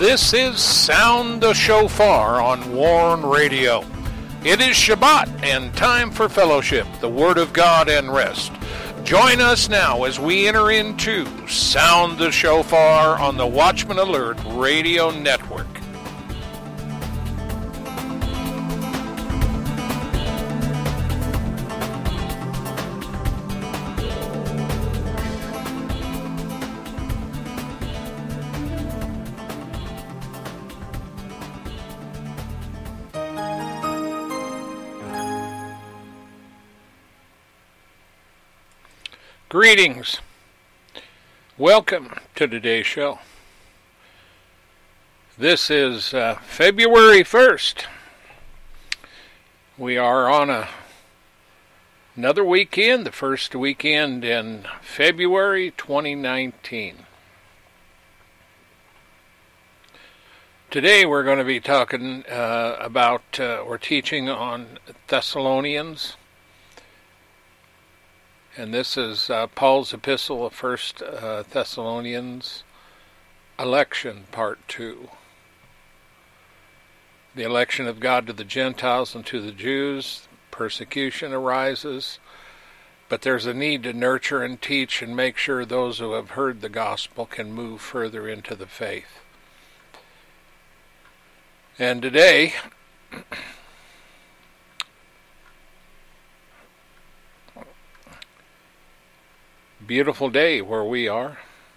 This is Sound the Shofar on Warn Radio. It is Shabbat and time for fellowship, the Word of God, and rest. Join us now as we enter into Sound the Shofar on the Watchman Alert Radio Network. Greetings. Welcome to today's show. This is February 1st. We are on another weekend, the first weekend in February 2019. Today we're going to be talking about, or teaching on Thessalonians. And this is Paul's epistle of 1 Thessalonians, election, part 2. The election of God to the Gentiles and to the Jews, persecution arises, but there's a need to nurture and teach and make sure those who have heard the gospel can move further into the faith. And today, beautiful day where we are.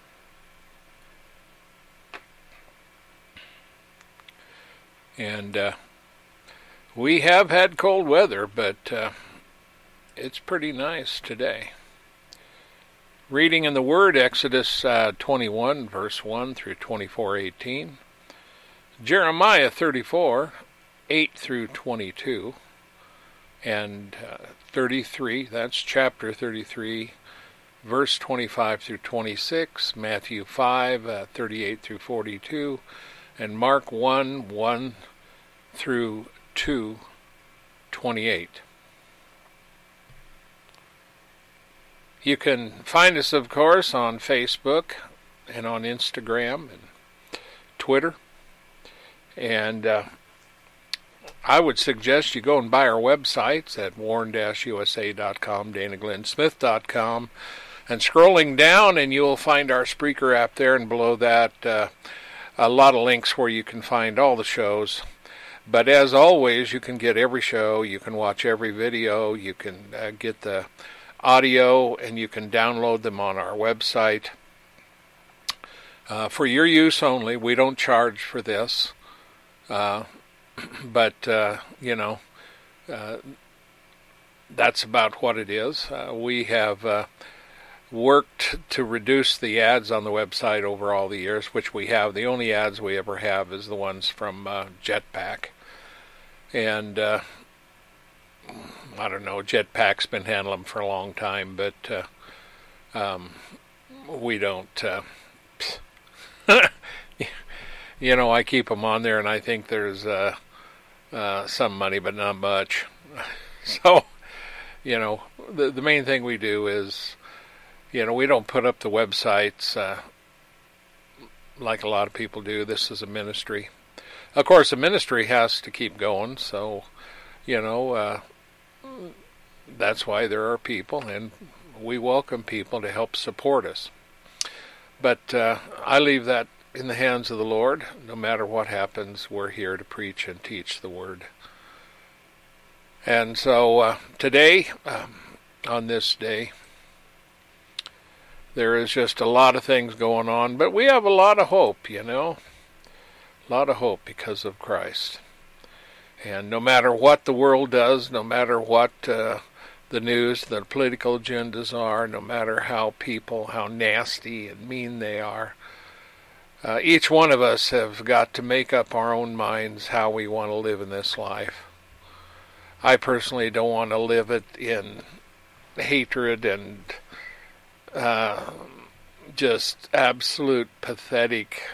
And we have had cold weather, but it's pretty nice today. Reading in the Word, Exodus 21, verse 1 through 24:18. Jeremiah 34, 8 through 22. And 33, that's chapter 33, verse 25 through 26, Matthew 5, 38 through 42, and Mark 1, 1 through 2, 28. You can find us, of course, on Facebook and on Instagram and Twitter. And I would suggest you go and buy our websites at warn-usa.com, danaglennsmith.com. And scrolling down, and you'll find our Spreaker app there, and below that, a lot of links where you can find all the shows. But as always, you can get every show, you can watch every video, you can get the audio, and you can download them on our website. For your use only, we don't charge for this. But that's about what it is. We have worked to reduce the ads on the website over all the years, which we have. The only ads we ever have is the ones from Jetpack. And I don't know, Jetpack's been handling them for a long time, but we don't... I keep them on there, and I think there's some money, but not much. So, the main thing we do is, we don't put up the websites like a lot of people do. This is a ministry. Of course, a ministry has to keep going, so, that's why there are people, and we welcome people to help support us. But I leave that in the hands of the Lord. No matter what happens, we're here to preach and teach the Word. And so today, on this day, there is just a lot of things going on, but we have a lot of hope, a lot of hope because of Christ. And no matter what the world does, no matter what the news, the political agendas are, no matter how nasty and mean they are, each one of us have got to make up our own minds how we want to live in this life. I personally don't want to live it in hatred and just absolute pathetic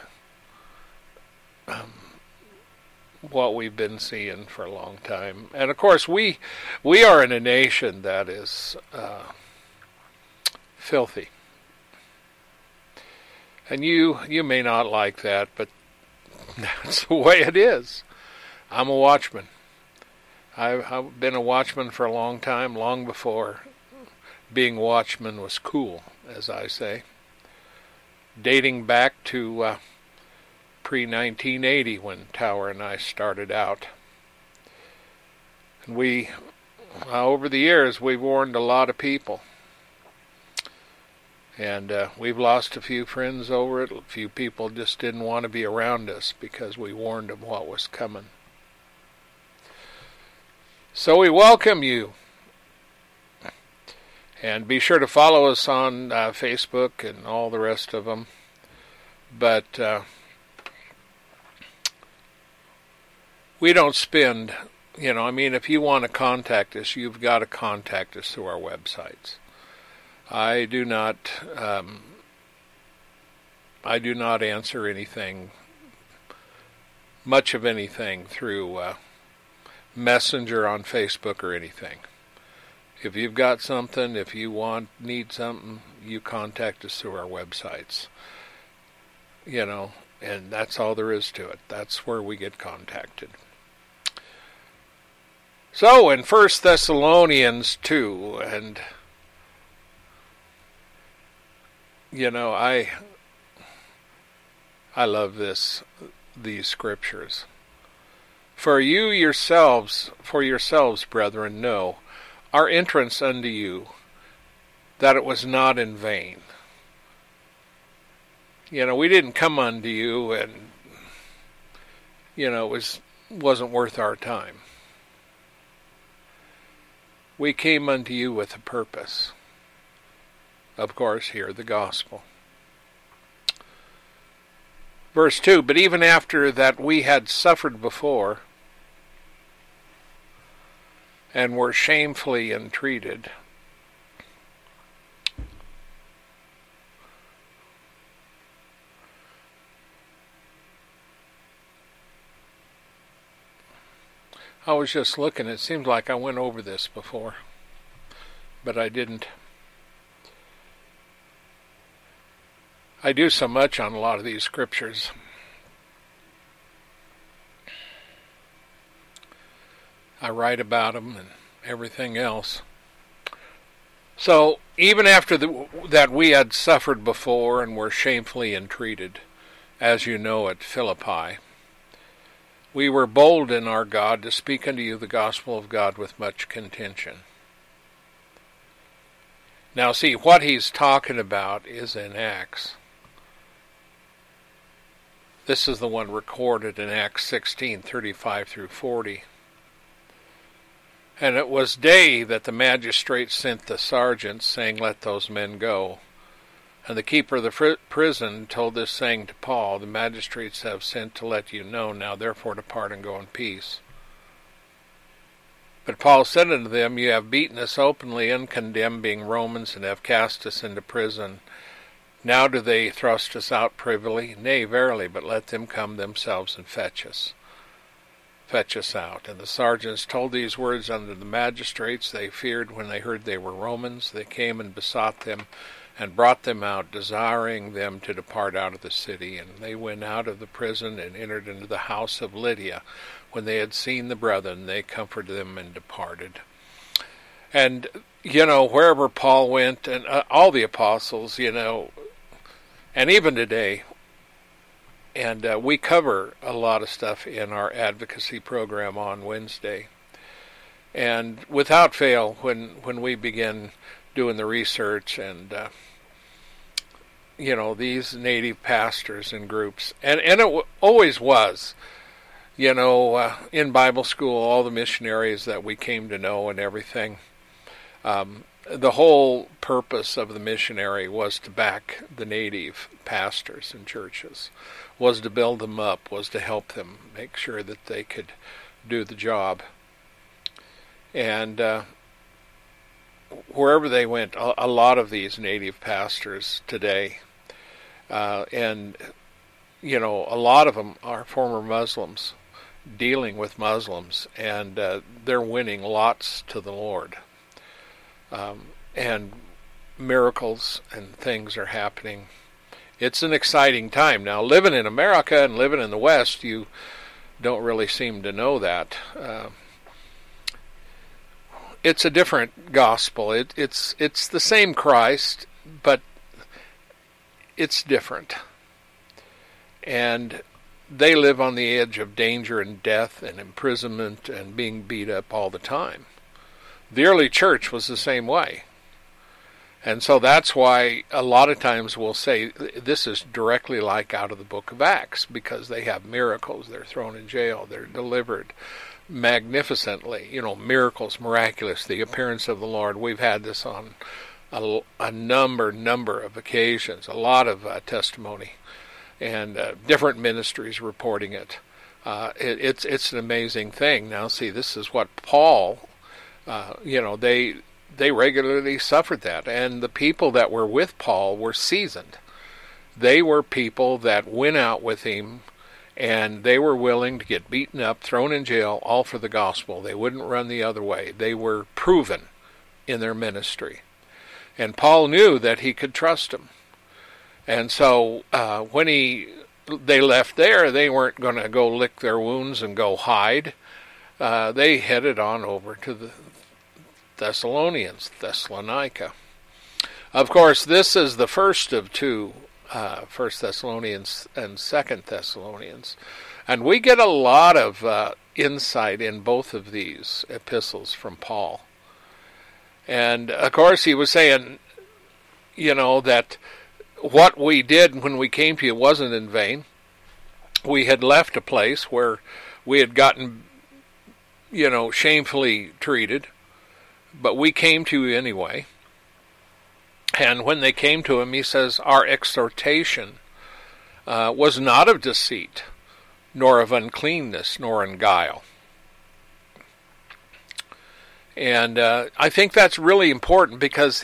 what we've been seeing for a long time. And of course we are in a nation that is filthy. And you may not like that, but That's the way it is. I'm a watchman. I've been a watchman for a long time, long before being a watchman was cool, as I say. Dating back to pre-1980 when Tower and I started out. And we, over the years, we've warned a lot of people. And we've lost a few friends over it. A few people just didn't want to be around us because we warned them what was coming. So we welcome you. And be sure to follow us on Facebook and all the rest of them. But we don't spend, if you want to contact us, you've got to contact us through our websites. I do not answer anything, much of anything, through Messenger on Facebook or anything. If you've got something, if you need something, you contact us through our websites. And that's all there is to it. That's where we get contacted. So in 1 Thessalonians 2, and I love these scriptures. For yourselves, brethren, know our entrance unto you, that it was not in vain. We didn't come unto you and, it wasn't worth our time. We came unto you with a purpose. Of course, hear the gospel. Verse 2, but even after that we had suffered before and were shamefully entreated, I was just looking, it seems like I went over this before, but I didn't. I do so much on a lot of these scriptures. I write about them and everything else. So, even after that we had suffered before and were shamefully entreated, as you know at Philippi, we were bold in our God to speak unto you the gospel of God with much contention. Now see, what he's talking about is in Acts. This is the one recorded in Acts 16:35 through 40. And it was day that the magistrates sent the sergeants, saying, let those men go. And the keeper of the prison told this saying to Paul, the magistrates have sent to let you know, now therefore depart and go in peace. But Paul said unto them, you have beaten us openly and condemned, being Romans, and have cast us into prison. Now do they thrust us out privily? Nay, verily, but let them come themselves and fetch us out. And the sergeants told these words unto the magistrates. They feared when they heard they were Romans. They came and besought them, and brought them out, desiring them to depart out of the city. And they went out of the prison, and entered into the house of Lydia. When they had seen the brethren, they comforted them and departed. And, wherever Paul went, and all the apostles, and even today, and we cover a lot of stuff in our advocacy program on Wednesday. And without fail, when we begin doing the research and, these native pastors and groups, and it always was, in Bible school, all the missionaries that we came to know and everything, the whole purpose of the missionary was to back the native pastors and churches, was to build them up, was to help them, make sure that they could do the job. And wherever they went, a lot of these native pastors today, and, a lot of them are former Muslims, dealing with Muslims, and they're winning lots to the Lord. And miracles and things are happening It's an exciting time. Now, living in America and living in the West, you don't really seem to know that. It's a different gospel. It's the same Christ, but it's different. And they live on the edge of danger and death and imprisonment and being beat up all the time. The early church was the same way. And so that's why a lot of times we'll say this is directly like out of the book of Acts, because they have miracles. They're thrown in jail. They're delivered magnificently. Miracles, miraculous, the appearance of the Lord. We've had this on a number of occasions, a lot of testimony, and different ministries reporting it. It's an amazing thing. Now, see, this is what Paul, they regularly suffered that. And the people that were with Paul were seasoned. They were people that went out with him, and they were willing to get beaten up, thrown in jail, all for the gospel. They wouldn't run the other way. They were proven in their ministry. And Paul knew that he could trust them. And so when they left there, they weren't going to go lick their wounds and go hide. They headed on over to the Thessalonica. Of course, this is the first of two, 1 Thessalonians and 2 Thessalonians. And we get a lot of insight in both of these epistles from Paul. And, of course, he was saying, that what we did when we came to you wasn't in vain. We had left a place where we had gotten, shamefully treated. But we came to you anyway. And when they came to him, he says, our exhortation was not of deceit, nor of uncleanness, nor in guile. And I think that's really important because,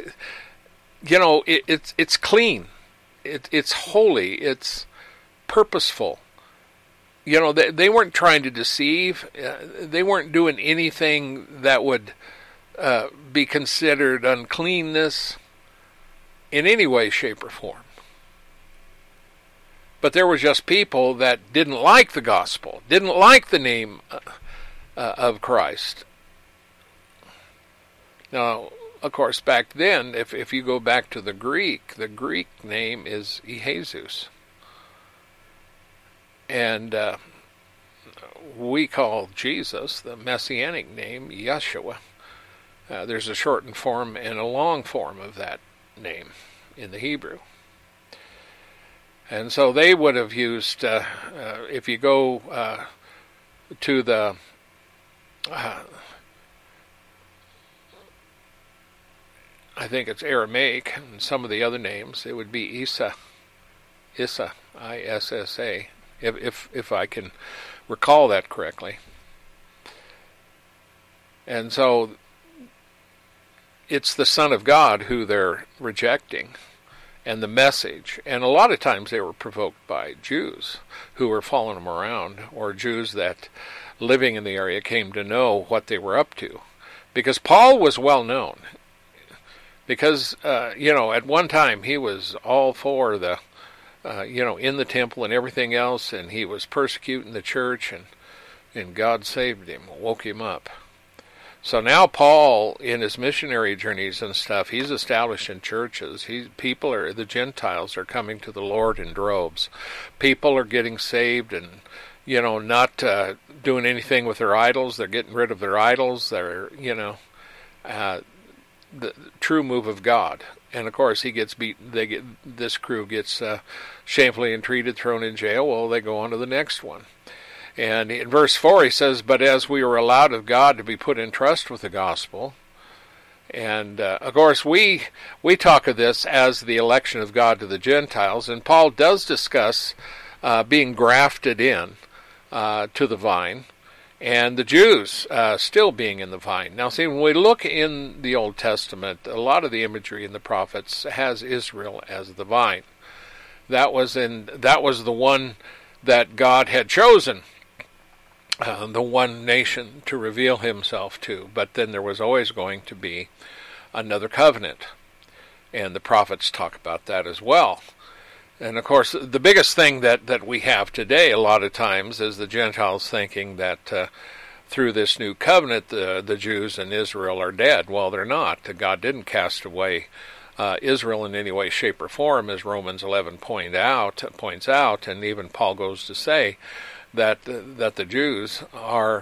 it's clean. It's holy. It's purposeful. They weren't trying to deceive. They weren't doing anything that would be considered uncleanness in any way, shape, or form. But there were just people that didn't like the gospel, didn't like the name of Christ. Now, of course, back then, if you go back to the Greek name is Jesus. And we call Jesus, the Messianic name, Yeshua. There's a shortened form and a long form of that name in the Hebrew. And so they would have used, if you go to the, I think it's Aramaic, and some of the other names, it would be Issa, Issa, I-S-S-A, if I can recall that correctly. And so it's the Son of God who they're rejecting, and the message. And a lot of times they were provoked by Jews who were following them around, or Jews that living in the area came to know what they were up to. Because Paul was well known. Because, at one time he was all for the, in the temple and everything else, and he was persecuting the church, and God saved him, woke him up. So now Paul, in his missionary journeys and stuff, he's establishing churches. The Gentiles are coming to the Lord in droves. People are getting saved and, not doing anything with their idols. They're getting rid of their idols. They're, the true move of God. And of course he gets beaten. This crew gets shamefully entreated, thrown in jail. Well, they go on to the next one. And in verse 4 he says, but as we were allowed of God to be put in trust with the gospel, and of course we talk of this as the election of God to the Gentiles, and Paul does discuss being grafted in to the vine, and the Jews still being in the vine. Now see, when we look in the Old Testament, a lot of the imagery in the prophets has Israel as the vine. That was the one that God had chosen, the one nation to reveal himself to. But then there was always going to be another covenant, and the prophets talk about that as well. And of course, the biggest thing that we have today a lot of times is the Gentiles thinking that through this new covenant the Jews in Israel are dead. Well, they're not. God didn't cast away Israel in any way, shape, or form, as Romans 11 points out, and even Paul goes to say that the Jews are,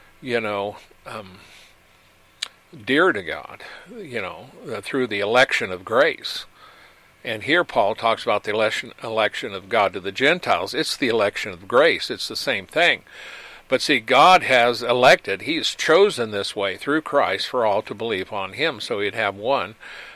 dear to God, through the election of grace. And here Paul talks about the election of God to the Gentiles. It's the election of grace. It's the same thing. But see, God has elected, He's chosen this way through Christ for all to believe on Him. So He'd have one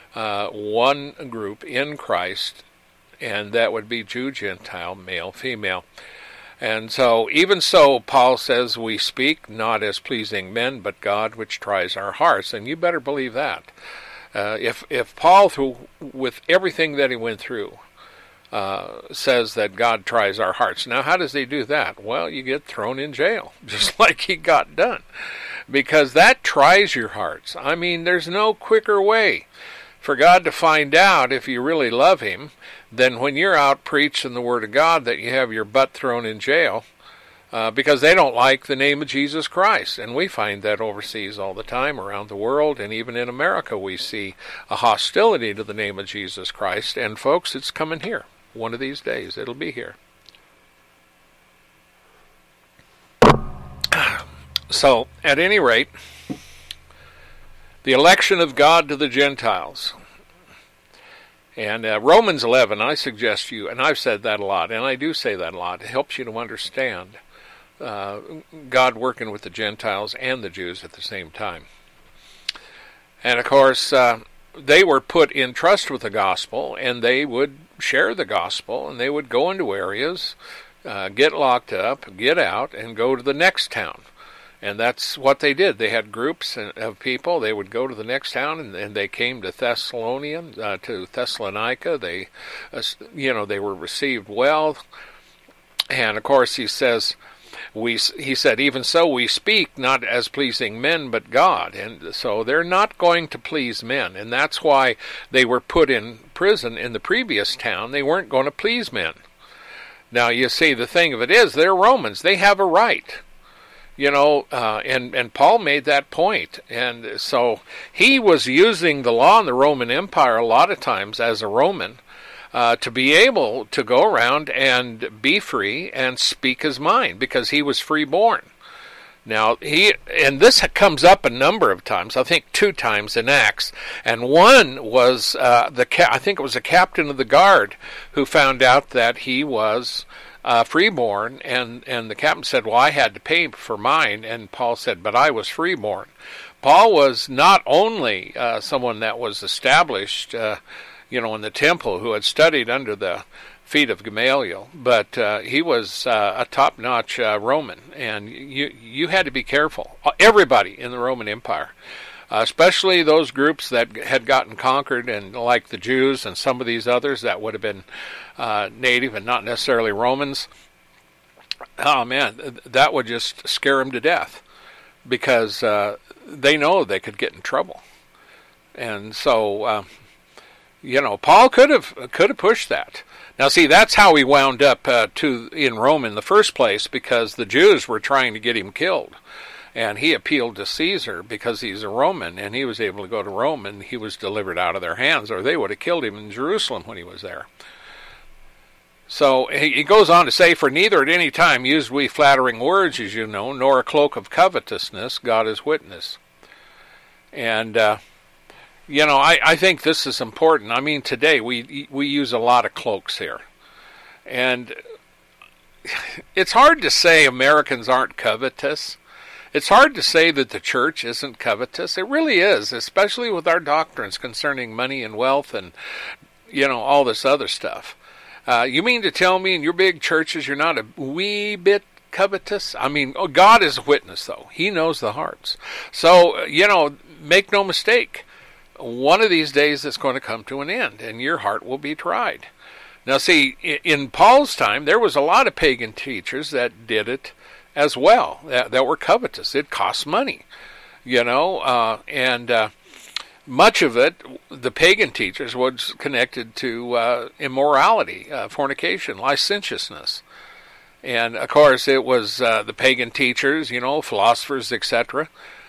group in Christ, and that would be Jew, Gentile, male, female. And so, even so, Paul says, we speak not as pleasing men, but God which tries our hearts. And you better believe that. If Paul, with everything that he went through, says that God tries our hearts. Now, how does He do that? Well, you get thrown in jail, just like he got done. Because that tries your hearts. I mean, there's no quicker way for God to find out if you really love Him than when you're out preaching the Word of God that you have your butt thrown in jail because they don't like the name of Jesus Christ. And we find that overseas all the time around the world, and even in America we see a hostility to the name of Jesus Christ. And folks, it's coming here. One of these days it'll be here. So, at any rate, the election of God to the Gentiles. And Romans 11, I suggest you, and I've said that a lot, and I do say that a lot, it helps you to understand God working with the Gentiles and the Jews at the same time. And of course, they were put in trust with the gospel, and they would share the gospel, and they would go into areas, get locked up, get out, and go to the next town. And that's what they did. They had groups of people. They would go to the next town, and they came to Thessalonica. They were received well. And of course, he said, even so we speak not as pleasing men, but God. And so they're not going to please men. And that's why they were put in prison in the previous town. They weren't going to please men. Now, you see, the thing of it is, they're Romans. They have a right. And Paul made that point. And so he was using the law in the Roman Empire a lot of times as a Roman to be able to go around and be free and speak his mind because he was freeborn. Now, and this comes up a number of times, I think 2 times in Acts, and one was I think it was a captain of the guard who found out that he was freeborn, and the captain said, well, I had to pay for mine, and Paul said, but I was freeborn. Paul was not only someone that was established, in the temple, who had studied under the feet of Gamaliel, but he was a top-notch Roman, and you had to be careful. Everybody in the Roman Empire, especially those groups that had gotten conquered, and like the Jews and some of these others that would have been native and not necessarily Romans. Oh man, that would just scare them to death because they know they could get in trouble. And so, Paul could have pushed that. Now, see, that's how he wound up in Rome in the first place, because the Jews were trying to get him killed. And he appealed to Caesar because he's a Roman, and he was able to go to Rome, and he was delivered out of their hands, or they would have killed him in Jerusalem when he was there. So he goes on to say, for neither at any time used we flattering words, as you know, nor a cloak of covetousness, God is witness. And, I think this is important. I mean, today we use a lot of cloaks here. And it's hard to say Americans aren't covetous. It's hard to say that the church isn't covetous. It really is, especially with our doctrines concerning money and wealth and, all this other stuff. You mean to tell me in your big churches you're not a wee bit covetous? I mean, God is a witness, though. He knows the hearts. So, make no mistake. One of these days it's going to come to an end, and your heart will be tried. Now, see, in Paul's time, there was a lot of pagan teachers that did it as well, that were covetous. It costs money, much of it, the pagan teachers, was connected to immorality, fornication, licentiousness. And, of course, it was the pagan teachers, philosophers, etc.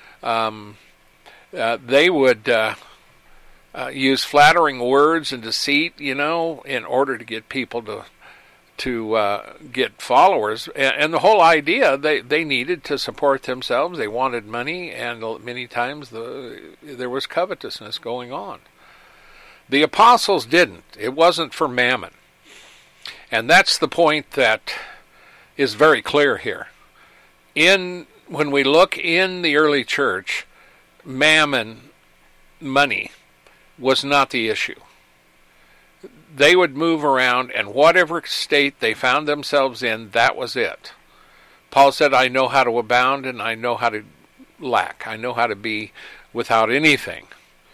They would use flattering words and deceit, in order to get people to get followers. And the whole idea, they needed to support themselves. They wanted money, and many times there was covetousness going on. The apostles didn't. It wasn't for mammon. And that's the point that is very clear here. When we look in the early church, mammon, money, was not the issue. They would move around, and whatever state they found themselves in, that was it. Paul said, I know how to abound, and I know how to lack. I know how to be without anything.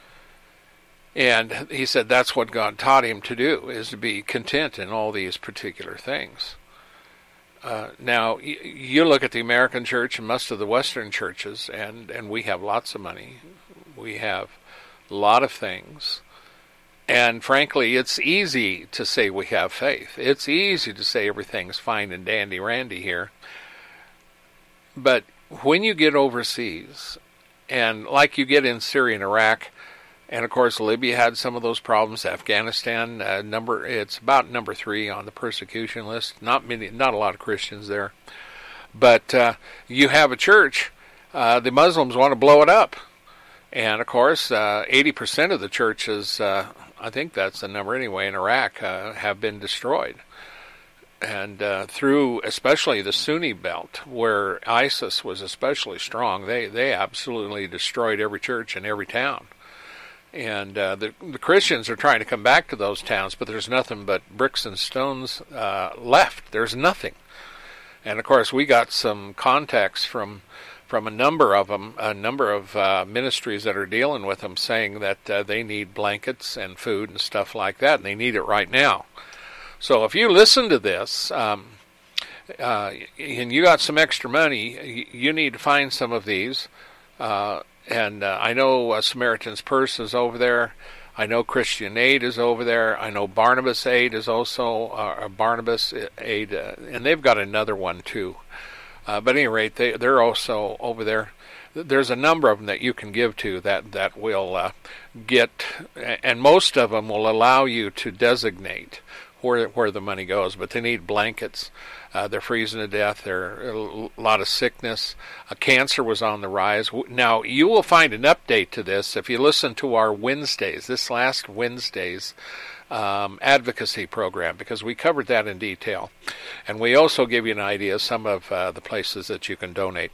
And he said that's what God taught him to do, is to be content in all these particular things. Now, you look at the American church and most of the Western churches, and we have lots of money. We have a lot of things. And frankly, it's easy to say we have faith. It's easy to say everything's fine and dandy-randy here. But when you get overseas, and like you get in Syria and Iraq, and of course Libya had some of those problems, Afghanistan, it's about number 3 on the persecution list. Not a lot of Christians there. But you have a church, the Muslims want to blow it up. And of course, 80% of the churches, I think that's the number anyway, in Iraq, have been destroyed. And through especially the Sunni belt, where ISIS was especially strong, they absolutely destroyed every church in every town. And the Christians are trying to come back to those towns, but there's nothing but bricks and stones left. There's nothing. And of course, we got some contacts from a number of them, a number of ministries that are dealing with them, saying that they need blankets and food and stuff like that, and they need it right now. So if you listen to this, and you got some extra money, you need to find some of these. And I know Samaritan's Purse is over there. I know Christian Aid is over there. I know Barnabas Aid is also, Barnabas Aid, and they've got another one too. But at any rate, they're also over there. There's a number of them that you can give to that will get, and most of them will allow you to designate where the money goes. But they need blankets. They're freezing to death. There's a lot of sickness. Cancer was on the rise. Now, you will find an update to this if you listen to our Wednesdays, this last Wednesday's advocacy program, because we covered that in detail. And we also give you an idea of some of the places that you can donate.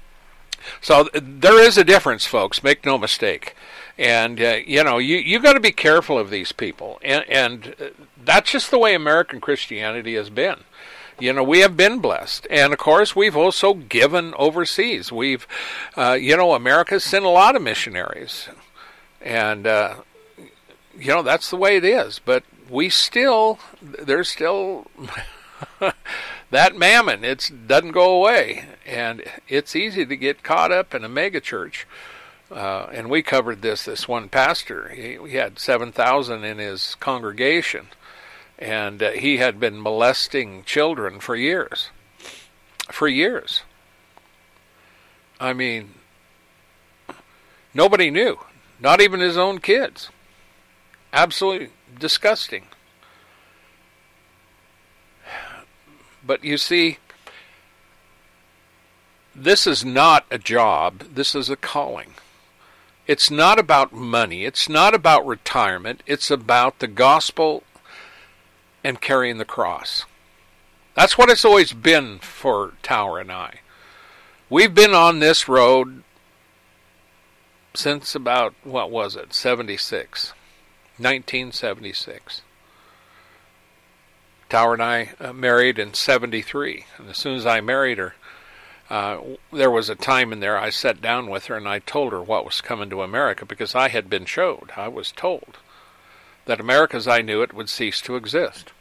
So there is a difference, folks. Make no mistake. And, you got to be careful of these people. And that's just the way American Christianity has been. We have been blessed. And, of course, we've also given overseas. We've, America's sent a lot of missionaries. And, that's the way it is. But there's still that mammon. It doesn't go away. And it's easy to get caught up in a mega church. And we covered this one pastor. He had 7,000 in his congregation. And he had been molesting children for years. For years. I mean, nobody knew. Not even his own kids. Absolutely disgusting. But you see, this is not a job. This is a calling. It's not about money. It's not about retirement. It's about the gospel and carrying the cross. That's what it's always been for Tower and I. We've been on this road since about, 1976. Tower and I married in 73. And as soon as I married her, there was a time in there I sat down with her and I told her what was coming to America, because I had been showed, I was told, that America as I knew it would cease to exist.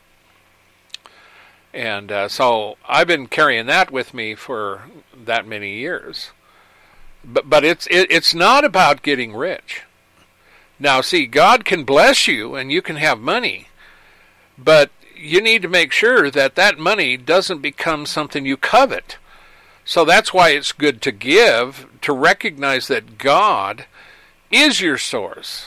And so I've been carrying that with me for that many years. But it's not about getting rich. Now, see, God can bless you and you can have money, but you need to make sure that that money doesn't become something you covet. So that's why it's good to give, to recognize that God is your source.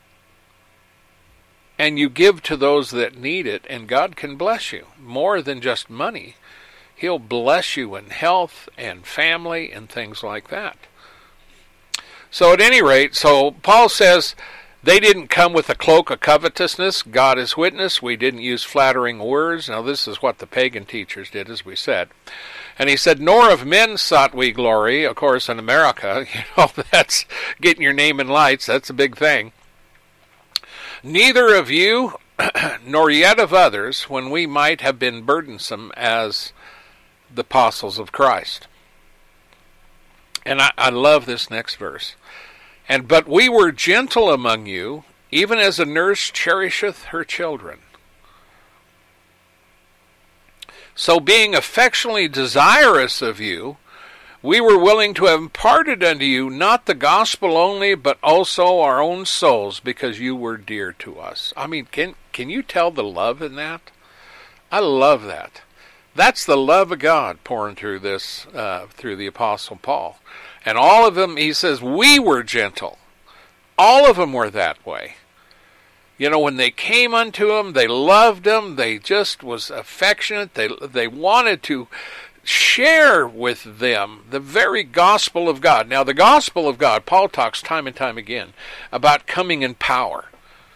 And you give to those that need it, and God can bless you more than just money. He'll bless you in health and family and things like that. So at any rate, so Paul says they didn't come with a cloak of covetousness. God is witness. We didn't use flattering words. Now this is what the pagan teachers did, as we said. And he said, nor of men sought we glory. Of course, in America, that's getting your name in lights. That's a big thing. Neither of you, nor yet of others, when we might have been burdensome as the apostles of Christ. And I love this next verse. But we were gentle among you, even as a nurse cherisheth her children. So being affectionately desirous of you, we were willing to have imparted unto you not the gospel only, but also our own souls, because you were dear to us. I mean, can you tell the love in that? I love that. That's the love of God pouring through this, through the Apostle Paul. And all of them, he says, we were gentle. All of them were that way. When they came unto him, they loved him. They just was affectionate. They wanted to share with them the very gospel of God. Now, the gospel of God, Paul talks time and time again about coming in power.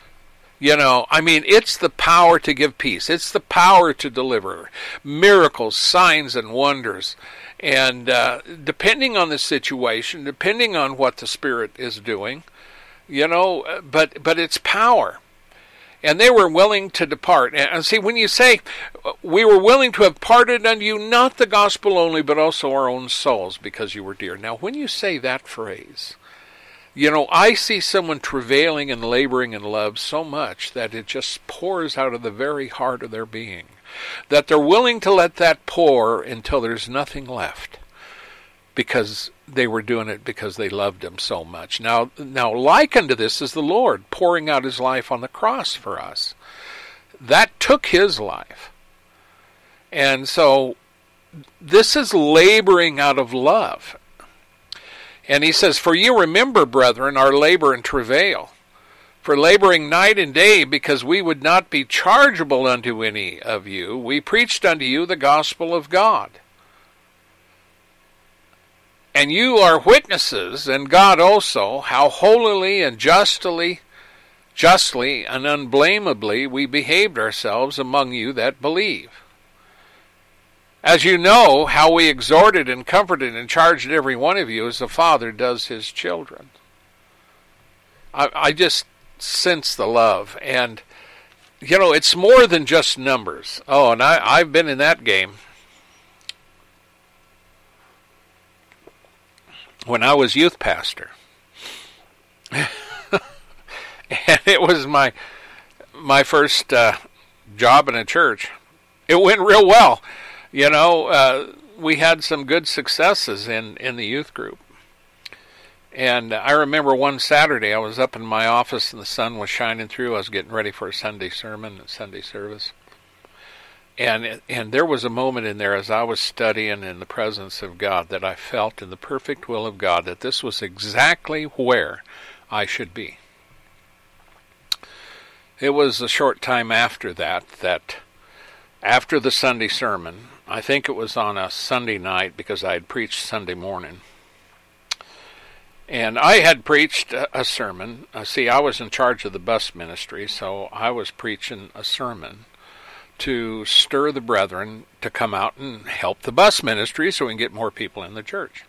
It's the power to give peace. It's the power to deliver miracles, signs, and wonders. And depending on the situation, depending on what the Spirit is doing, but it's power. And they were willing to depart. And see, when you say, we were willing to have parted unto you not the gospel only, but also our own souls, because you were dear. Now, when you say that phrase, I see someone travailing and laboring in love so much that it just pours out of the very heart of their being, that they're willing to let that pour until there's nothing left, because they were doing it because they loved him so much. Now like unto this is the Lord pouring out his life on the cross for us. That took his life. And so this is laboring out of love. And he says, for you remember, brethren, our labor and travail, for laboring night and day, because we would not be chargeable unto any of you, we preached unto you the gospel of God. And you are witnesses, and God also, how holily and justly and unblameably we behaved ourselves among you that believe. As you know, how we exhorted and comforted and charged every one of you as a father does his children. I just sense the love. And, it's more than just numbers. Oh, and I've been in that game. When I was youth pastor. And it was my first job in a church. It went real well. We had some good successes in the youth group. And I remember one Saturday I was up in my office and the sun was shining through. I was getting ready for a Sunday sermon and Sunday service. And there was a moment in there as I was studying in the presence of God that I felt in the perfect will of God that this was exactly where I should be. It was a short time after that after the Sunday sermon, I think it was on a Sunday night because I had preached Sunday morning. And I had preached a sermon. See, I was in charge of the bus ministry, so I was preaching a sermon to stir the brethren to come out and help the bus ministry so we can get more people in the church.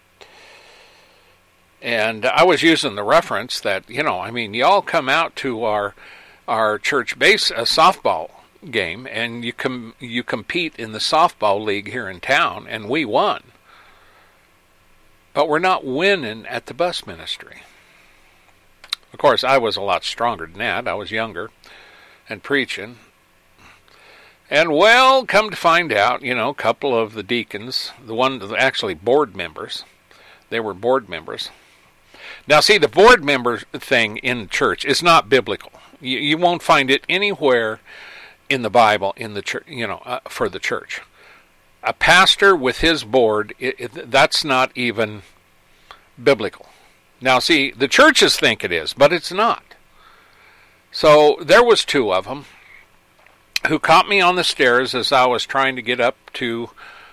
And I was using the reference that, y'all come out to our church base softball game, and you compete in the softball league here in town, and we won. But we're not winning at the bus ministry. Of course, I was a lot stronger than that. I was younger and preaching. And well, come to find out, a couple of the deacons, actually board members, they were board members, Now, see, the board member thing in church is not biblical. You won't find it anywhere in the Bible in the church, for the church. A pastor with his board, that's not even biblical. Now, see, the churches think it is, but it's not. So there was two of them who caught me on the stairs as I was trying to get up to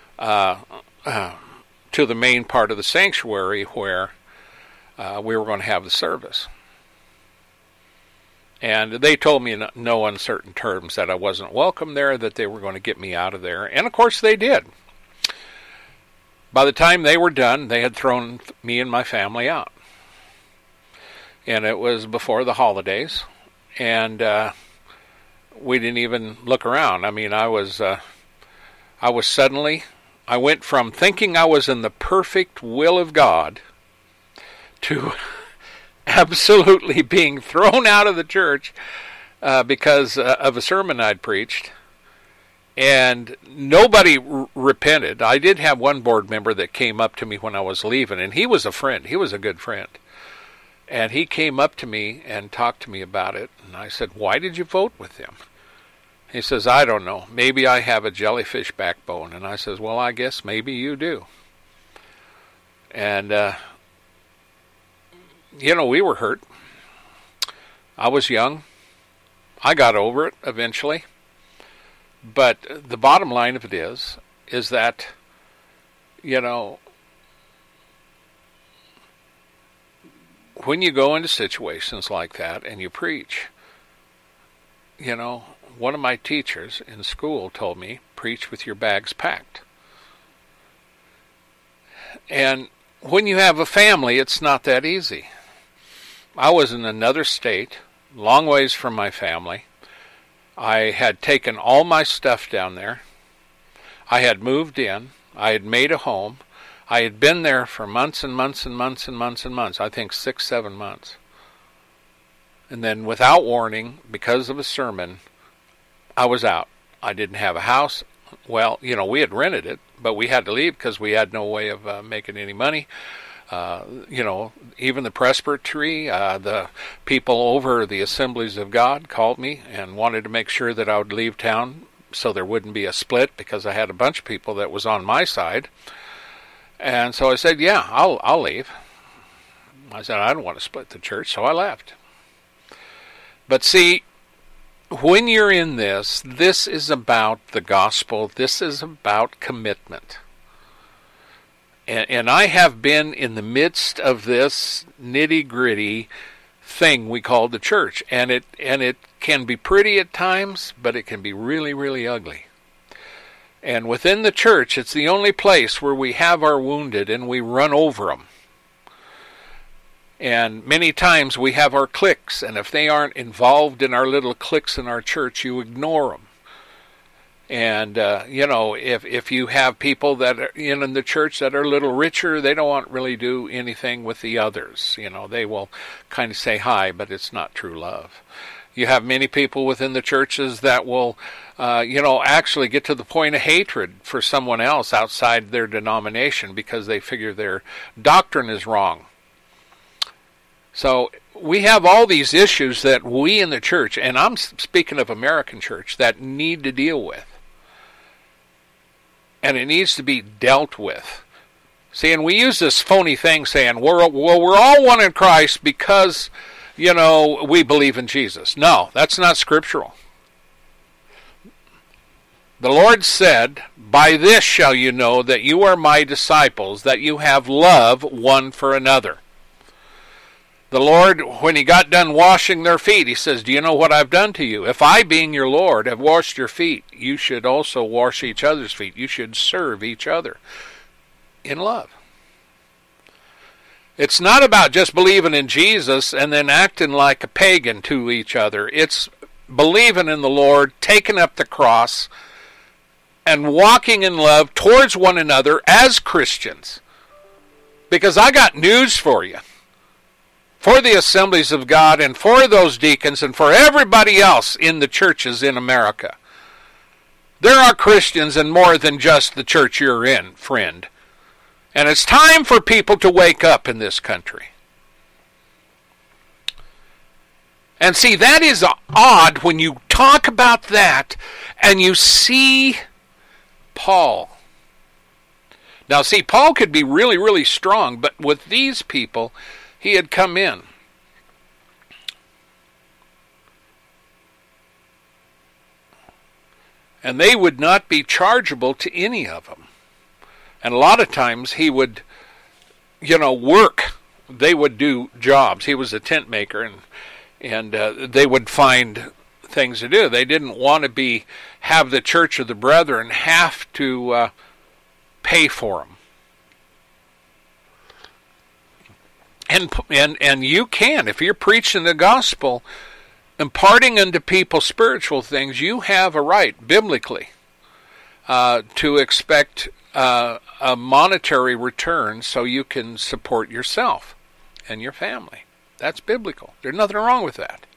the main part of the sanctuary where we were going to have the service. And they told me in no uncertain terms that I wasn't welcome there, that they were going to get me out of there. And of course they did. By the time they were done, they had thrown me and my family out. And it was before the holidays. And we didn't even look around. I mean, I went from thinking I was in the perfect will of God to absolutely being thrown out of the church because of a sermon I'd preached. And nobody repented. I did have one board member that came up to me when I was leaving, and he was a friend. He was a good friend. And he came up to me and talked to me about it. And I said, "Why did you vote with him?" He says, "I don't know. Maybe I have a jellyfish backbone." And I says, "Well, I guess maybe you do." And, we were hurt. I was young. I got over it eventually. But the bottom line of it is that, when you go into situations like that and you preach, one of my teachers in school told me, preach with your bags packed. And when you have a family, it's not that easy. I was in another state, long ways from my family. I had taken all my stuff down there. I had moved in. I had made a home. I had been there for months and months and months and months and months. I think 6-7 months. And then without warning, because of a sermon, I was out. I didn't have a house. Well, we had rented it, but we had to leave because we had no way of making any money. Even the presbytery, the people over the Assemblies of God called me and wanted to make sure that I would leave town so there wouldn't be a split, because I had a bunch of people that was on my side. And so I said, "Yeah, I'll leave." I said, "I don't want to split the church," so I left. But see, when you're in this is about the gospel. This is about commitment. And I have been in the midst of this nitty-gritty thing we call the church. And it can be pretty at times, but it can be really, really ugly. And within the church, it's the only place where we have our wounded and we run over them. And many times we have our cliques, and if they aren't involved in our little cliques in our church, you ignore them. And, if you have people that are in the church that are a little richer, they don't really do anything with the others. They will kind of say hi, but it's not true love. You have many people within the churches that will, actually get to the point of hatred for someone else outside their denomination because they figure their doctrine is wrong. So we have all these issues that we in the church, and I'm speaking of American church, that need to deal with. And it needs to be dealt with. See, and we use this phony thing saying, we're all one in Christ because, we believe in Jesus. No, that's not scriptural. The Lord said, "By this shall you know that you are my disciples, that you have love one for another." The Lord, when he got done washing their feet, he says, "Do you know what I've done to you? If I, being your Lord, have washed your feet, you should also wash each other's feet. You should serve each other in love." It's not about just believing in Jesus and then acting like a pagan to each other. It's believing in the Lord, taking up the cross, and walking in love towards one another as Christians. Because I got news for you. For the Assemblies of God and for those deacons and for everybody else in the churches in America. There are Christians in more than just the church you're in, friend. And it's time for people to wake up in this country. And see, that is odd when you talk about that and you see Paul. Now, see, Paul could be really, really strong, but with these people, he had come in. And they would not be chargeable to any of them. And a lot of times he would, work. They would do jobs. He was a tent maker, and they would find things to do. They didn't want to have the church of the brethren have to pay for them. And you can, if you're preaching the gospel, imparting unto people spiritual things, you have a right, biblically, to expect a monetary return so you can support yourself and your family. That's biblical. There's nothing wrong with that.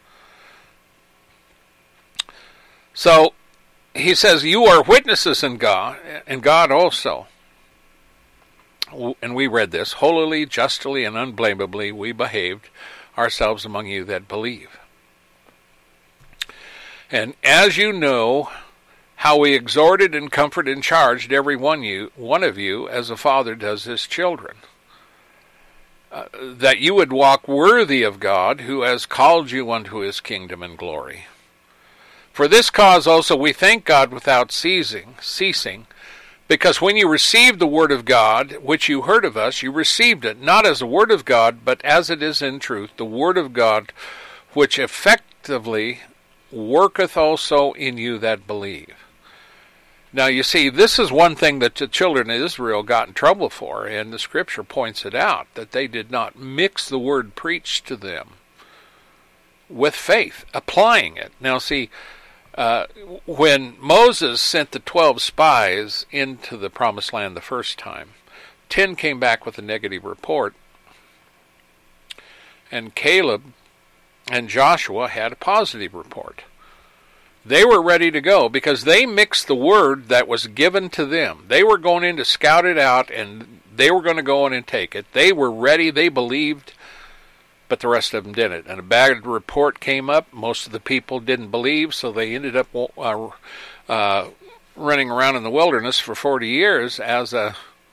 So, he says, you are witnesses in God, and God also. And we read this, holily, justly, and unblameably we behaved ourselves among you that believe. And as you know, how we exhorted and comforted and charged every one of you, as a father does his children, that you would walk worthy of God, who has called you unto his kingdom and glory. For this cause also we thank God without ceasing, because when you received the word of God, which you heard of us, you received it, not as a word of God, but as it is in truth, the word of God, which effectively worketh also in you that believe. Now you see, this is one thing that the children of Israel got in trouble for, and the scripture points it out, that they did not mix the word preached to them with faith, applying it. Now see, when Moses sent the 12 spies into the promised land the first time, 10 came back with a negative report, and Caleb and Joshua had a positive report. They were ready to go because they mixed the word that was given to them. They were going in to scout it out, and they were going to go in and take it. They were ready, they believed, but the rest of them didn't. And a bad report came up. Most of the people didn't believe, so they ended up running around in the wilderness for 40 years as a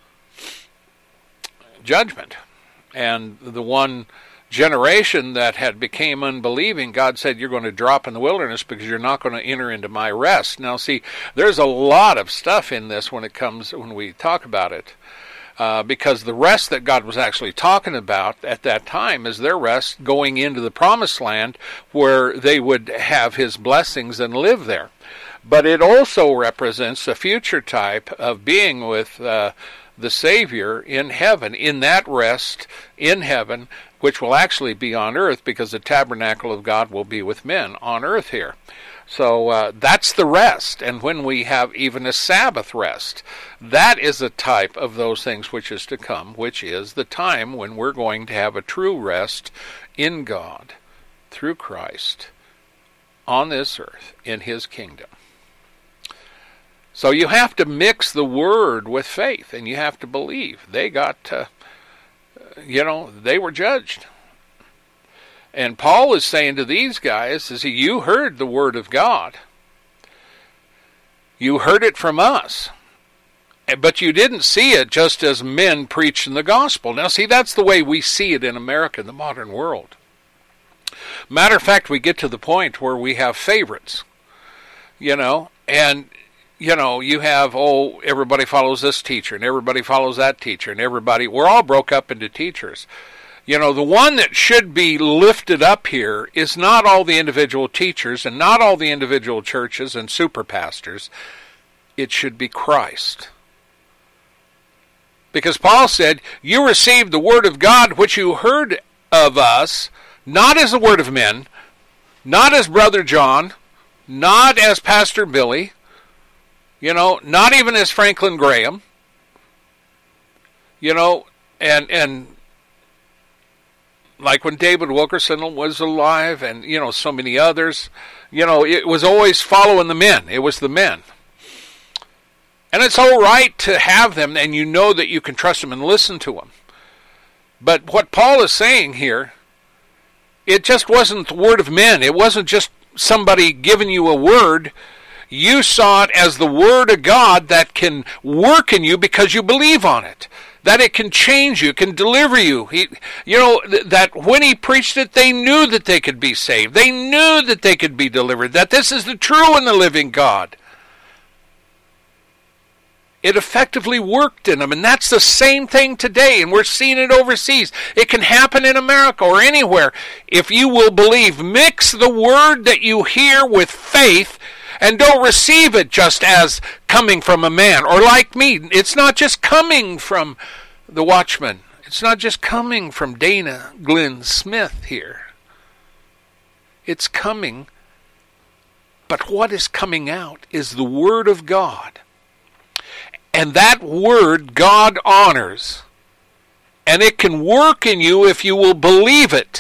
judgment. And the one generation that had became unbelieving, God said, you're going to drop in the wilderness because you're not going to enter into my rest. Now see, there's a lot of stuff in this when we talk about it, because the rest that God was actually talking about at that time is their rest going into the promised land where they would have his blessings and live there. But it also represents a future type of being with the Savior in heaven, in that rest in heaven, which will actually be on earth, because the tabernacle of God will be with men on earth here. So that's the rest. And when we have even a Sabbath rest, that is a type of those things which is to come, which is the time when we're going to have a true rest in God through Christ on this earth in his kingdom. So you have to mix the word with faith, and you have to believe. They got they were judged. And Paul is saying to these guys, you heard the word of God. You heard it from us. But you didn't see it just as men preaching the gospel. Now see, that's the way we see it in America, in the modern world. Matter of fact, we get to the point where we have favorites. And you have, everybody follows this teacher, and everybody follows that teacher, and we're all broke up into teachers. The one that should be lifted up here is not all the individual teachers, and not all the individual churches and super pastors. It should be Christ. Because Paul said, you received the word of God, which you heard of us, not as the word of men, not as Brother John, not as Pastor Billy, not even as Franklin Graham, and like when David Wilkerson was alive, and, so many others, it was always following the men. It was the men. And it's all right to have them, and that you can trust them and listen to them. But what Paul is saying here It just wasn't the word of men. It wasn't just somebody giving you a word. You saw it as the word of God that can work in you because you believe on it. That it can change you, can deliver you. That when he preached it, they knew that they could be saved. They knew that they could be delivered. That this is the true and the living God. It effectively worked in them, and that's the same thing today, and we're seeing it overseas. It can happen in America or anywhere if you will believe. Mix the word that you hear with faith, and don't receive it just as coming from a man. Or like me, it's not just coming from the Watchman. It's not just coming from Dana Glenn Smith here. It's coming, but what is coming out is the Word of God. And that Word God honors. And it can work in you if you will believe it.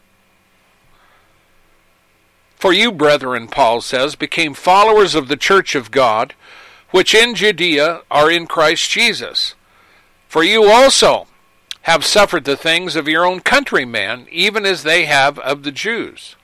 For you, brethren, Paul says, became followers of the church of God, which in Judea are in Christ Jesus. For you also have suffered the things of your own countrymen, even as they have of the Jews.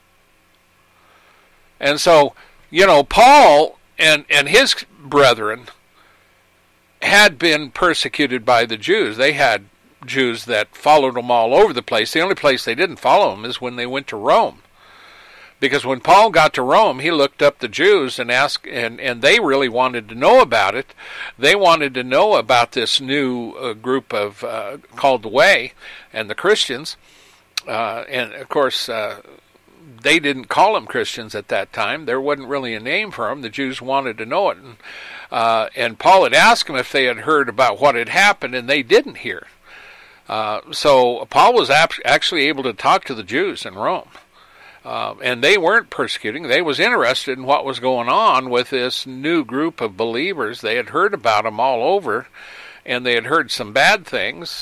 And so, Paul and his brethren had been persecuted by the Jews. They had Jews that followed them all over the place. The only place they didn't follow them is when they went to Rome. Because when Paul got to Rome, he looked up the Jews and asked, and they really wanted to know about it. They wanted to know about this new group of called the Way and the Christians. And of course, they didn't call them Christians at that time. There wasn't really a name for them. The Jews wanted to know it. And Paul had asked them if they had heard about what had happened, and they didn't hear. So Paul was actually able to talk to the Jews in Rome. And they weren't persecuting. They was interested in what was going on with this new group of believers. They had heard about them all over, and they had heard some bad things.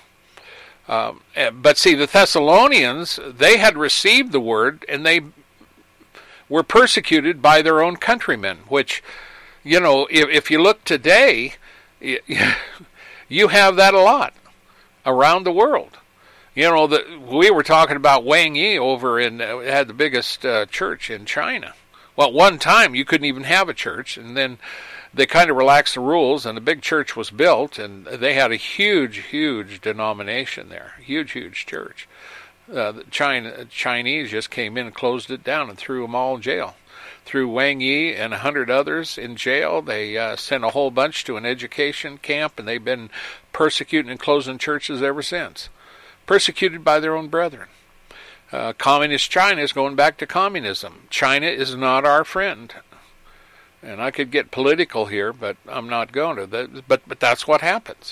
But see, the Thessalonians, they had received the word, and they were persecuted by their own countrymen, which, if you look today, you have that a lot around the world. We were talking about Wang Yi over had the biggest church in China. Well, one time you couldn't even have a church, and then they kind of relaxed the rules, and a big church was built, and they had a huge, huge denomination there, huge church. The Chinese just came in and closed it down and threw them all in jail. Threw Wang Yi and 100 others in jail. They sent a whole bunch to an education camp, and they've been persecuting and closing churches ever since. Persecuted by their own brethren. Communist China is going back to communism. China is not our friend. And I could get political here, but I'm not going to. But that's what happens,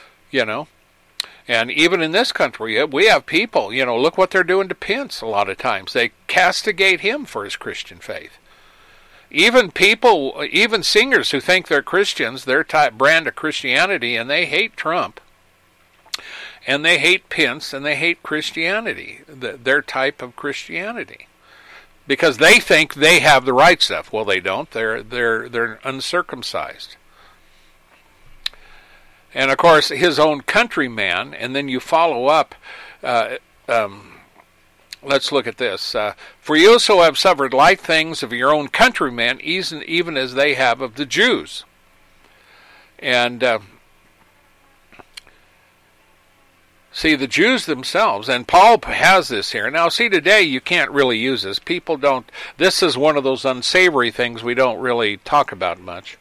And even in this country, we have people, look what they're doing to Pence a lot of times. They castigate him for his Christian faith. Even singers who think they're Christians, their brand of Christianity, and they hate Trump. And they hate Pence, and they hate Christianity, their type of Christianity, because they think they have the right stuff. Well, they don't. They're uncircumcised. And of course, his own countryman. And then you follow up. Let's look at this. For you also have suffered like things of your own countrymen, even as they have of the Jews. And see, the Jews themselves, and Paul has this here. Now, see, today you can't really use this. People don't, this is one of those unsavory things we don't really talk about much.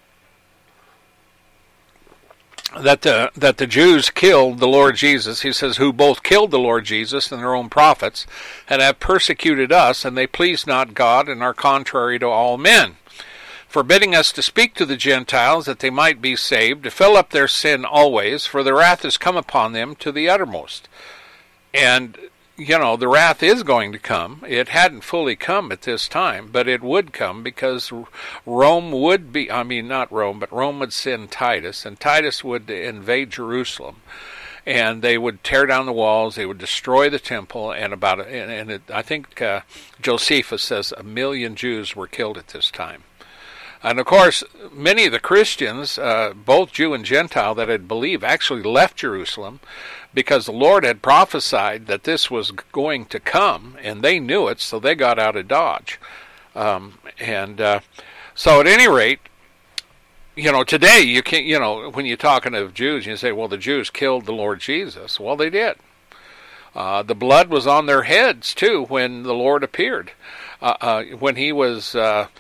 That the Jews killed the Lord Jesus, he says, who both killed the Lord Jesus and their own prophets, and have persecuted us, and they please not God, and are contrary to all men, forbidding us to speak to the Gentiles, that they might be saved, to fill up their sin always, for the wrath has come upon them to the uttermost. And, the wrath is going to come. It hadn't fully come at this time, but it would come, because Rome would be, not Rome, but Rome would send Titus, and Titus would invade Jerusalem. And they would tear down the walls, they would destroy the temple, and I think Josephus says 1 million Jews were killed at this time. And of course, many of the Christians, both Jew and Gentile, that had believed actually left Jerusalem because the Lord had prophesied that this was going to come, and they knew it, so they got out of Dodge. So at any rate, today you can't, when you're talking of Jews, you say, well, the Jews killed the Lord Jesus. Well, they did. The blood was on their heads, too, when the Lord appeared. When he was,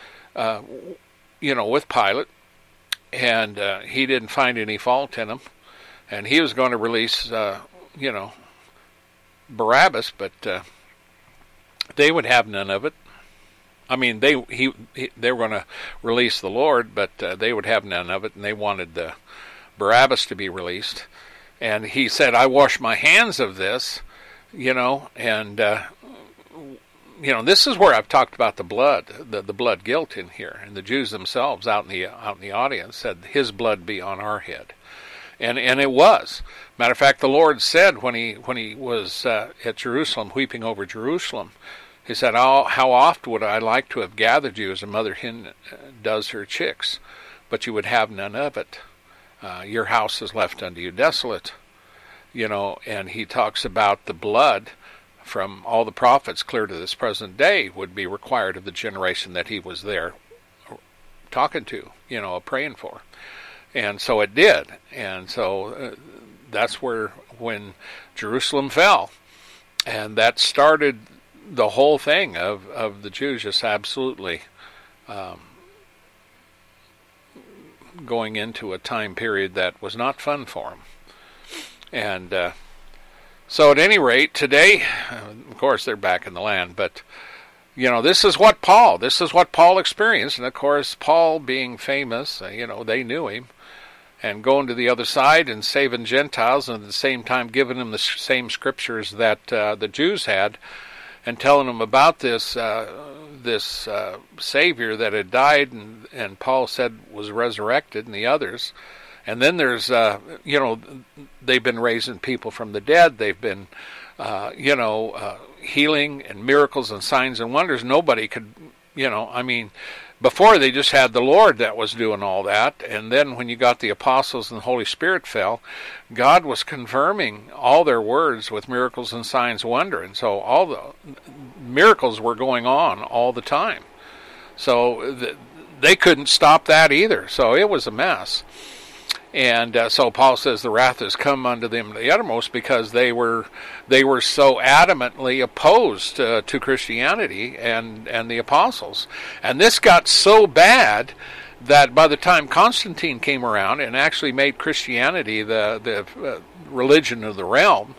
with Pilate, and he didn't find any fault in him, and he was going to release, Barabbas, but they would have none of it. I mean, they were going to release the Lord, but they would have none of it, and they wanted the Barabbas to be released. And he said, I wash my hands of this, and this is where I've talked about the blood, the blood guilt in here, and the Jews themselves out in the audience said, his blood be on our head, and it was. Matter of fact, the Lord said when he was at Jerusalem, weeping over Jerusalem, he said, how oft would I like to have gathered you as a mother hen does her chicks, but you would have none of it. Your house is left unto you desolate. And he talks about the blood from all the prophets clear to this present day would be required of the generation that he was there talking to, praying for. And so it did. And so that's when Jerusalem fell. And that started the whole thing of the Jews just absolutely going into a time period that was not fun for them. And so at any rate, today, of course, they're back in the land, but this is what Paul experienced. And of course, Paul being famous, they knew him, and going to the other side and saving Gentiles, and at the same time giving them the same scriptures that the Jews had, and telling them about this Savior that had died, and Paul said was resurrected, and the others. And then there's, they've been raising people from the dead. They've been, healing and miracles and signs and wonders. Nobody could, before they just had the Lord that was doing all that. And then when you got the apostles and the Holy Spirit fell, God was confirming all their words with miracles and signs and wonder. And so all the miracles were going on all the time. So they couldn't stop that either. So it was a mess. And so Paul says the wrath has come unto them to the uttermost because they were so adamantly opposed to Christianity and the apostles. And this got so bad that by the time Constantine came around and actually made Christianity the religion of the realm,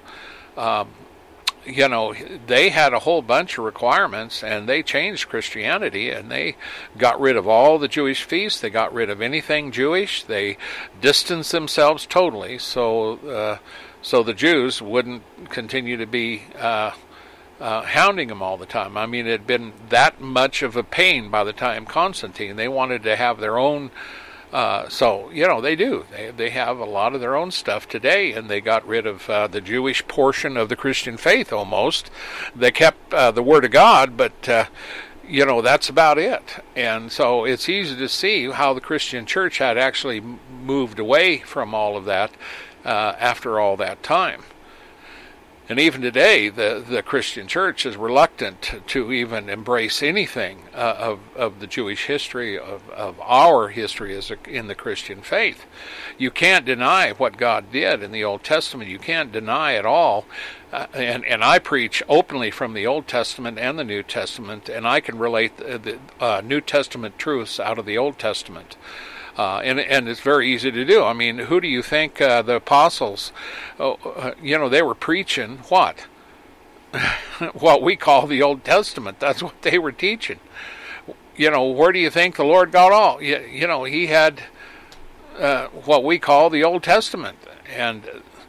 they had a whole bunch of requirements, and they changed Christianity, and they got rid of all the Jewish feasts. They got rid of anything Jewish. They distanced themselves totally, so the Jews wouldn't continue to be hounding them all the time. I mean, it had been that much of a pain by the time Constantine. They wanted to have their own. They do. They have a lot of their own stuff today, and they got rid of the Jewish portion of the Christian faith almost. They kept the Word of God, but, that's about it. And so it's easy to see how the Christian church had actually moved away from all of that after all that time. And even today, the Christian church is reluctant to even embrace anything of the Jewish history, of our history in the Christian faith. You can't deny what God did in the Old Testament. You can't deny it all. And I preach openly from the Old Testament and the New Testament, and I can relate the New Testament truths out of the Old Testament. And it's very easy to do. I mean, who do you think the apostles, they were preaching what? What we call the Old Testament. That's what they were teaching. Where do you think the Lord got all? He had what we call the Old Testament. And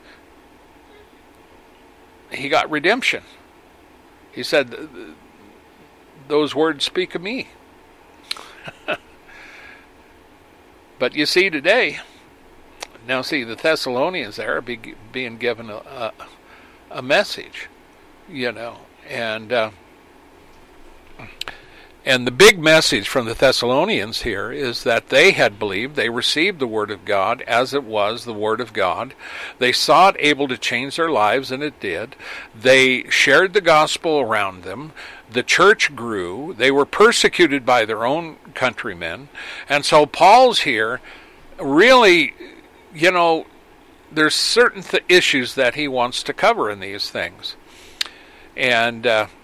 he got redemption. He said, those words speak of me. But you see today, the Thessalonians there are being given a message, and And the big message from the Thessalonians here is that they had believed, they received the Word of God as it was the Word of God. They saw it able to change their lives, and it did. They shared the gospel around them. The church grew. They were persecuted by their own countrymen. And so Paul's here really, there's certain issues that he wants to cover in these things. And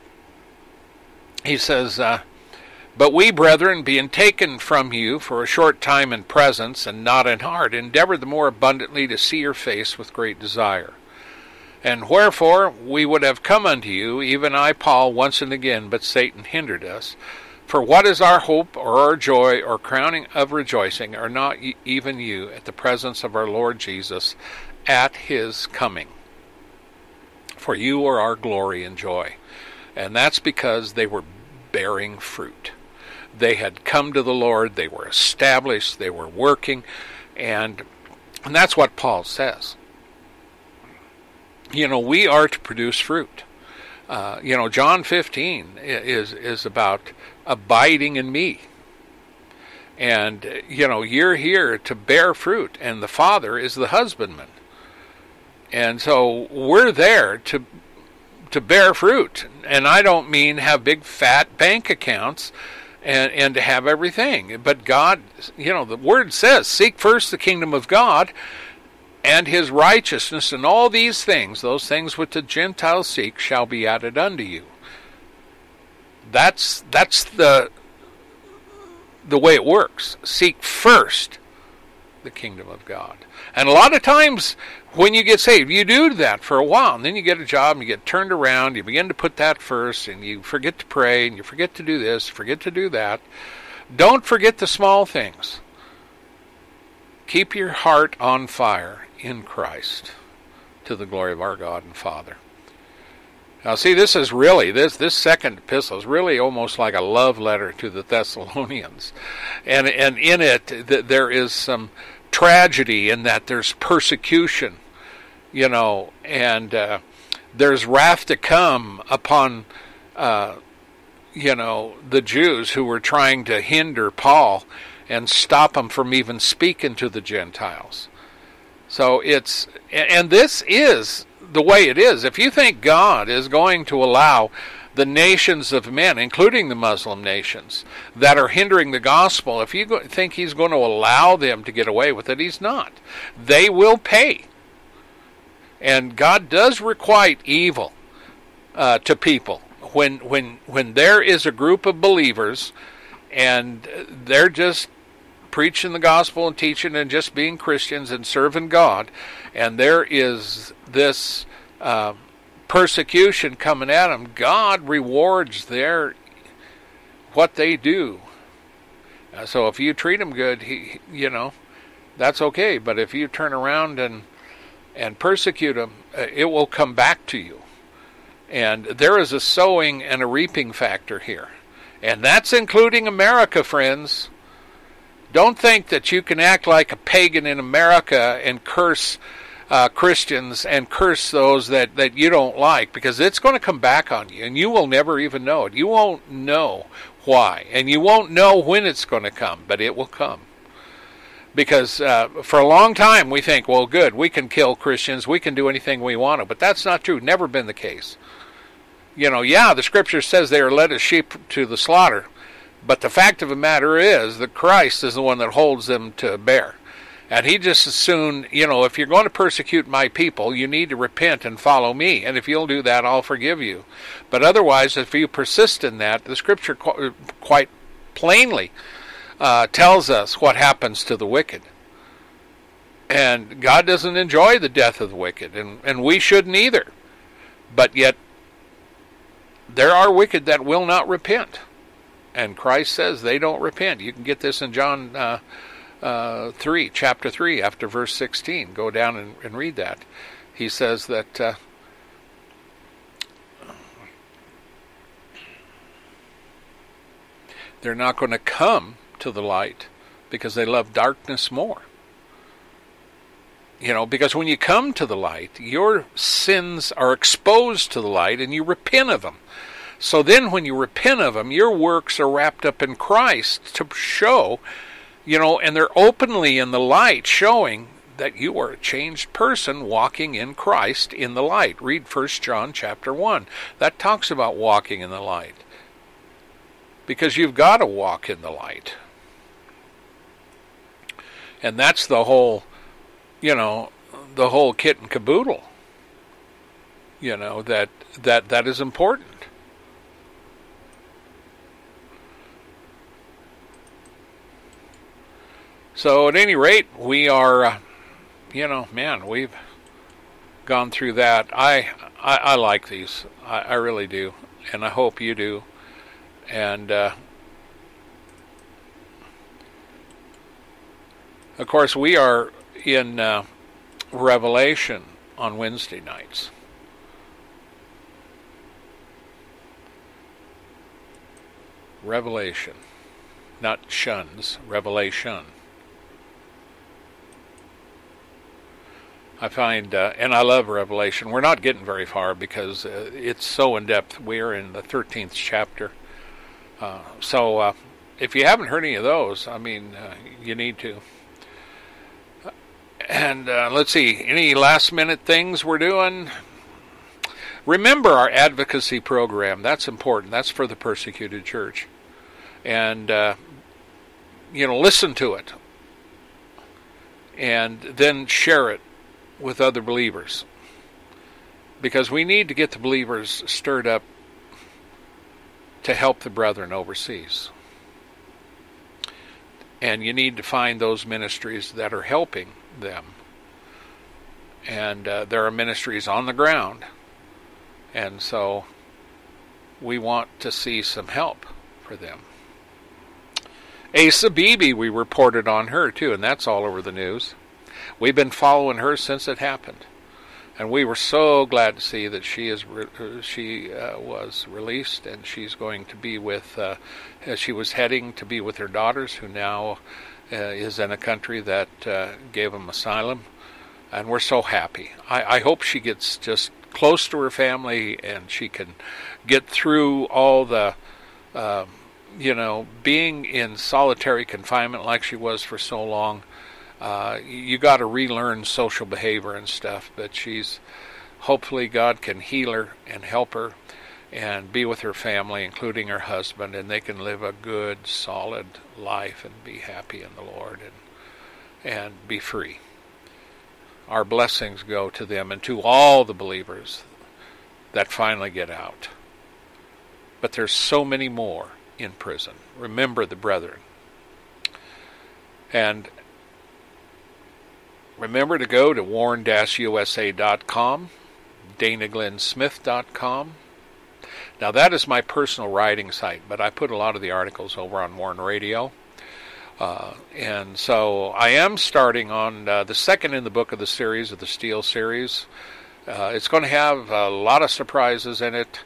he says, but we, brethren, being taken from you for a short time in presence and not in heart, endeavor the more abundantly to see your face with great desire. And wherefore we would have come unto you, even I, Paul, once and again, but Satan hindered us. For what is our hope, or our joy, or crowning of rejoicing, are not even you at the presence of our Lord Jesus at his coming? For you are our glory and joy. And that's because they were bearing fruit. They had come to the Lord, they were established, they were working, and that's what Paul says. We are to produce fruit. John 15 is about abiding in me. And, you're here to bear fruit, and the Father is the husbandman. And so we're there to bear fruit. And I don't mean have big fat bank accounts and to have everything. But God, the Word says, seek first the kingdom of God and his righteousness, and all these things, those things which the Gentiles seek, shall be added unto you. That's the way it works. Seek first the kingdom of God. And a lot of times when you get saved, you do that for a while, and then you get a job, and you get turned around, you begin to put that first, and you forget to pray, and you forget to do this, forget to do that. Don't forget the small things. Keep your heart on fire in Christ, to the glory of our God and Father. Now see, this is really, this second epistle is really almost like a love letter to the Thessalonians. And in it, there is some tragedy in that there's persecution, and there's wrath to come upon, the Jews who were trying to hinder Paul and stop him from even speaking to the Gentiles. So this is the way it is. If you think God is going to allow the nations of men, including the Muslim nations, that are hindering the gospel, if you think he's going to allow them to get away with it, he's not. They will pay. And God does requite evil to people. When there is a group of believers and they're just preaching the gospel and teaching and just being Christians and serving God, and there is this persecution coming at them, God rewards what they do. So if you treat them good, that's okay. But if you turn around and persecute them, it will come back to you. And there is a sowing and a reaping factor here. And that's including America, friends. Don't think that you can act like a pagan in America and curse Christians and curse those that you don't like, because it's going to come back on you, and you will never even know it. You won't know why, and you won't know when it's going to come, but it will come. Because for a long time we think, well, good, we can kill Christians, we can do anything we want to, but that's not true. Never been the case. The Scripture says they are led as sheep to the slaughter, but the fact of the matter is that Christ is the one that holds them to bear. And he just as soon, if you're going to persecute my people, you need to repent and follow me. And if you'll do that, I'll forgive you. But otherwise, if you persist in that, the Scripture quite plainly tells us what happens to the wicked. And God doesn't enjoy the death of the wicked, and we shouldn't either. But yet, there are wicked that will not repent. And Christ says they don't repent. You can get this in John chapter 3, after verse 16. Go down and read that. He says that they're not going to come to the light because they love darkness more. Because when you come to the light, your sins are exposed to the light and you repent of them. So then when you repent of them, your works are wrapped up in Christ to show, and they're openly in the light, showing that you are a changed person walking in Christ in the light. Read 1 John chapter 1. That talks about walking in the light. Because you've got to walk in the light. And that's the whole, the whole kit and caboodle. That is important. So at any rate, we are, we've gone through that. I like these. I really do. And I hope you do. And, of course, we are in Revelation on Wednesday nights. Revelation. Not shuns. Revelation. I find, and I love Revelation. We're not getting very far because it's so in-depth. We're in the 13th chapter. So if you haven't heard any of those, you need to. And let's see, any last-minute things we're doing? Remember our advocacy program. That's important. That's for the persecuted church. And, listen to it. And then share it with other believers, because we need to get the believers stirred up to help the brethren overseas. And you need to find those ministries that are helping them. And there are ministries on the ground, and so we want to see some help for them. Asa Bibi, we reported on her too, and that's all over the news. We've been following her since it happened, and we were so glad to see that she was released, and she's going to be with. She was heading to be with her daughters, who now is in a country that gave them asylum, and we're so happy. I hope she gets just close to her family, and she can get through all the, being in solitary confinement like she was for so long. You got to relearn social behavior and stuff, but hopefully God can heal her and help her and be with her family, including her husband, and they can live a good, solid life and be happy in the Lord and be free. Our blessings go to them and to all the believers that finally get out. But there's so many more in prison. Remember the brethren. And remember to go to warn-usa.com, danaglennsmith.com. Now that is my personal writing site, but I put a lot of the articles over on Warn Radio. And so I am starting on the second in the book of the series, of the Steel series. It's going to have a lot of surprises in it.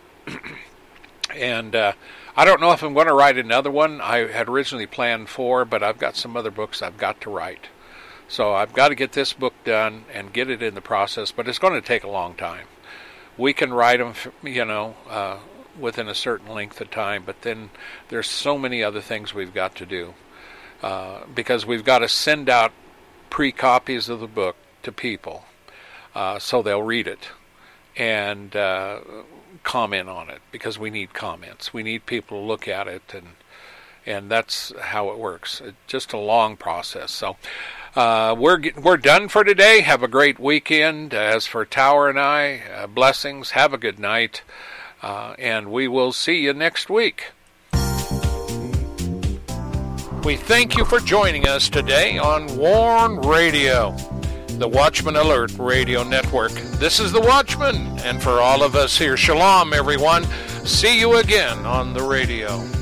And I don't know if I'm going to write another one. I had originally planned 4, but I've got some other books I've got to write. So I've got to get this book done and get it in the process, but it's going to take a long time. We can write them, within a certain length of time, but then there's so many other things we've got to do. Because we've got to send out pre-copies of the book to people so they'll read it and comment on it, because we need comments. We need people to look at it, and that's how it works. It's just a long process. So we're done for today. Have a great weekend. As for Tower and I, blessings. Have a good night, and we will see you next week. We thank you for joining us today on Warn Radio, the Watchman Alert Radio Network. This is the Watchman, and for all of us here, shalom, everyone. See you again on the radio.